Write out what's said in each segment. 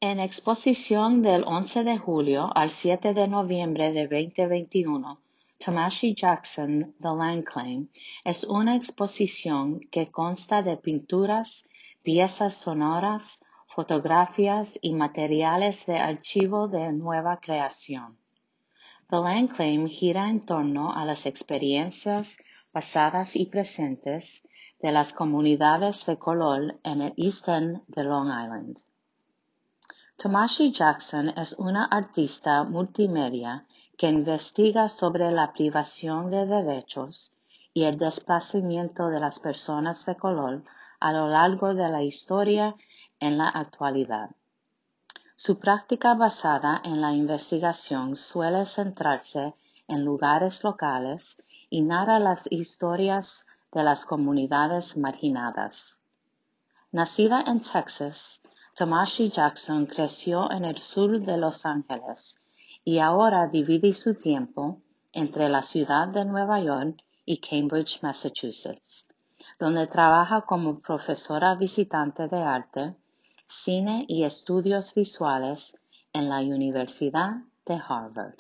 En exposición del 11 de julio al 7 de noviembre de 2021, Tamashi Jackson The Land Claim es una exposición que consta de pinturas, piezas sonoras, fotografías y materiales de archivo de nueva creación. The Land Claim gira en torno a las experiencias pasadas y presentes de las comunidades de color en el East End de Long Island. Tamashi Jackson es una artista multimedia que investiga sobre la privación de derechos y el desplazamiento de las personas de color a lo largo de la historia en la actualidad. Su práctica basada en la investigación suele centrarse en lugares locales y narra las historias de las comunidades marginadas. Nacida en Texas, Tamashi Jackson creció en el sur de Los Ángeles y ahora divide su tiempo entre la ciudad de Nueva York y Cambridge, Massachusetts, donde trabaja como profesora visitante de arte, cine y estudios visuales en la Universidad de Harvard.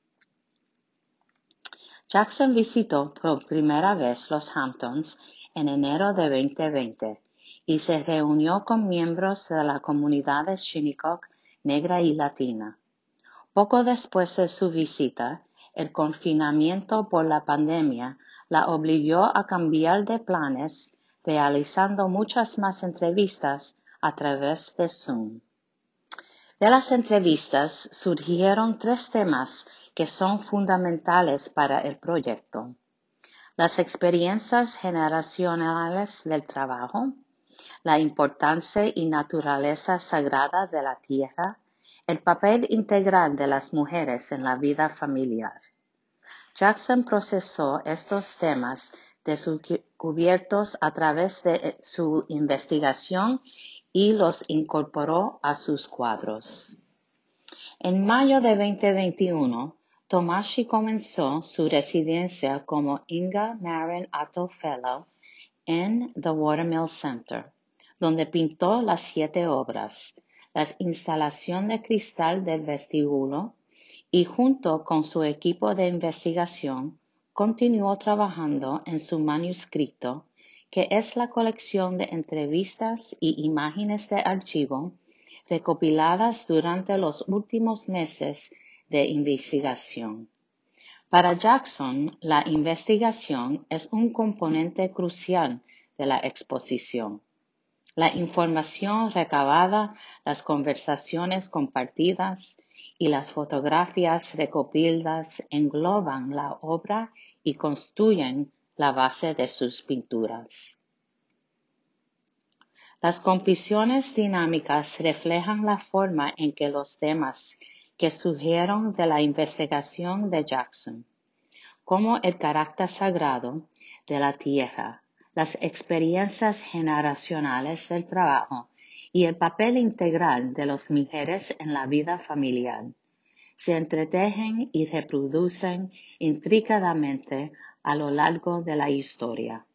Jackson visitó por primera vez los Hamptons en enero de 2020 y se reunió con miembros de la comunidad de Shinnecock negra y latina. Poco después de su visita, el confinamiento por la pandemia la obligó a cambiar de planes, realizando muchas más entrevistas a través de Zoom. De las entrevistas surgieron 3 temas que son fundamentales para el proyecto: las experiencias generacionales del trabajo, la importancia y naturaleza sagrada de la tierra, el papel integral de las mujeres en la vida familiar. Jackson procesó estos temas descubiertos a través de su investigación y los incorporó a sus cuadros. En mayo de 2021, Tamashi comenzó su residencia como Inga Marin Otto Fellow en The Watermill Center, donde pintó las 7 obras, la instalación de cristal del vestíbulo, y junto con su equipo de investigación continuó trabajando en su manuscrito, que es la colección de entrevistas y imágenes de archivo recopiladas durante los últimos meses de investigación. Para Jackson, la investigación es un componente crucial de la exposición. La información recabada, las conversaciones compartidas y las fotografías recopiladas engloban la obra y constituyen la base de sus pinturas. Las composiciones dinámicas reflejan la forma en que los temas que surgieron de la investigación de Jackson, como el carácter sagrado de la tierra, las experiencias generacionales del trabajo y el papel integral de las mujeres en la vida familiar, se entretejen y reproducen intricadamente a lo largo de la historia.